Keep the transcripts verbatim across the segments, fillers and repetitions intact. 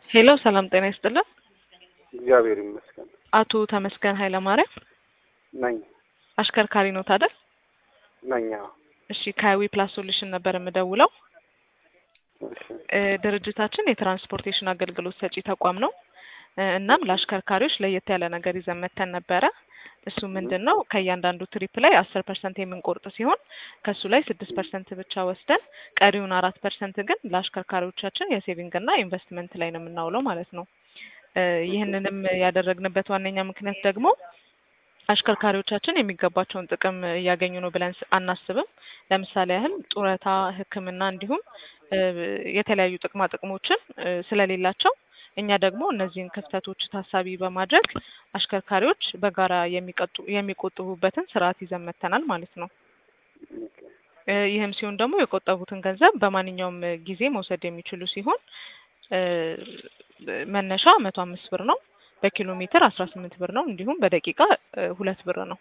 ሄሎ ሰላም ጤና ይስጥልን። እግዚአብሔር ይመስገን አቶ ተመስገን ኃይለ ማርያም ነኝ አሽከርካሪ ነው ታደል? ነኝ። እሺ ከዊ ፕላስ ሶሉሽን ነበር የምደውለው። እሺ እ ድርጅታችን የትራንስፖርቴሽን አገልግሎት ሰጪ ተቋም ነው። እ እናም ለአሽከርካሪዎች ለየት ያለ ነገር ይዘን መተን ነበረ። እሱ ምንድነው ከእያንዳንዱ ትሪፕ ላይ አስር ፐርሰንት የምንቆርጥ ሲሆን ከሱ ላይ ስድስት ፐርሰንት ብቻ ወስደን ቀሪውን አራት ፐርሰንት ግን ለአሽከርካሪዎቻችን የሴቪንግ እና ኢንቨስትመንት ላይ ነው የምናውለው ማለት ነው። እ ይህንንም ያደረግንበት ዋነኛ ምክንያት ደግሞ አሽከርካሪዎቻችን የሚገባቸውን ጥቅም እያገኙ ነው ብለን አናስብም። ለምሳሌ ያህል ጡረታ፣ ሕክምና እንዲሁም እ የተለያዩ ጥቅማ ጥቅሞችን እ ስለሌላቸው እኛ ደግሞ እነዚህን ክፍተቶች ታሳቢ በማድረግ አሽከርካሪዎች በጋራ የሚቀጡ የሚቆጥቡበትን ስርዓት ይዘን መተናል ማለት ነው። እ ይህም ሲሆን ደግሞ የቆጠቡትን ገንዘብ በማንኛውም ጊዜ መውሰድ የሚችሉ ሲሆን እ መነሻ መቶ አምስት ብር ነው። በኪሎ ሜትር አስራ ስምንት ብር ነው። እንዲሁም በደቂቃ ሁለት ብር ነው።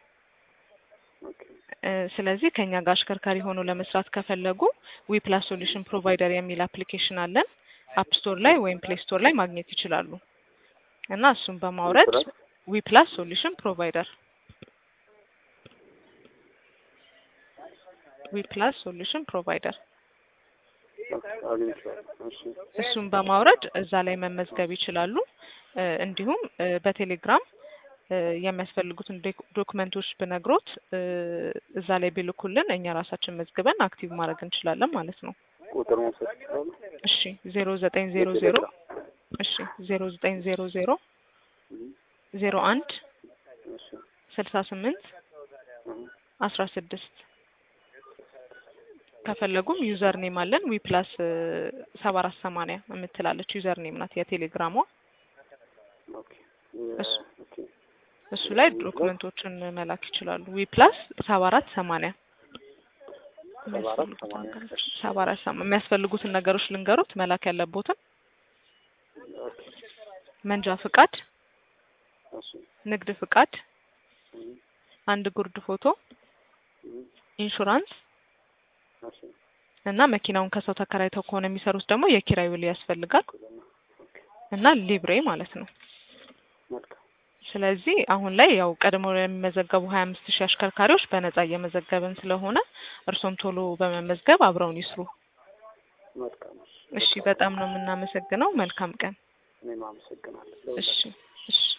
እ ስለዚህ ከኛ ጋር አሽከርካሪ ሆኖ ለመስራት ከፈለጉ ዊ ፕላስ ሶሉሽን ፕሮቫይደር የሚል አፕሊኬሽን አለን። አፕ ስቶር ላይ ወይም ፕሌይ ስቶር ላይ ማግኘት ይችላሉ። እና እሱን በማውረድ ዊ ፕላስ ሶሉሽን ፕሮቫይደር ዊ ፕላስ ሶሉሽን ፕሮቫይደር እሱን በማውረድ እዛ ላይ መመዝገብ ይችላሉ። እ እንዲሁም እ በቴሌግራም እ የሚያስፈልጉትን ዶክመንቶች ብነግሮት እ እዛ ላይ ቢልኩልን እኛ ራሳችን መዝግበን አክቲቭ ማድረግ እንችላለን ማለት ነው። ቁጥር መውሰድ ይችላል? እሺ ዜሮ ዘጠኝ ዜሮ ዜሮ እሺ ዜሮ ዘጠኝ ዜሮ ዜሮ ዜሮ አንድ እሺ ስልሳ ስምንት አስራ ስድስት ከፈለጉም ዩዘር ኔም አለን ዊ ፕላስ ሰባ አራት ሰማንያ የምትላለች ዩዘር ኔም ናት የቴሌግራሟ። ኦኬ እሱ ኦኬ እሱ ላይ ዶክመንቶችን መላክ ይችላሉ። ዊ ፕላስ ሰባ አራት ሰማንያ ሰባ አራት ሰማንያ ሰባ አራት ሰማንያ የሚያስፈልጉትን ነገሮች ልንገሩት መላክ ያለቦትን ኦኬ መንጃ ፍቃድ፣ እሺ ንግድ ፍቃድ፣ እም አንድ ጉርድ ፎቶ፣ እም ኢንሹራንስ እሺ እና መኪናውን ከሰው ተከራይተው ከሆነ የሚሰሩት ደግሞ የኪራይ ውል ያስፈልጋል ኦኬ እና ሊብሬ ማለት ነው። መልካም ስለዚህ አሁን ላይ ያው ቀድሞ የሚመዘገቡ ሀያ አምስት ሺህ አሽከርካሪዎች በነጻ እየመዘገብን ስለሆነ እርሶም ቶሎ በመመዝገብ አብረውን ይስሩ። መልካም እሺ በጣም ነው የምናመሰግነው። መልካም ቀን። እኔም አመሰግናለሁ። እሺ እሺ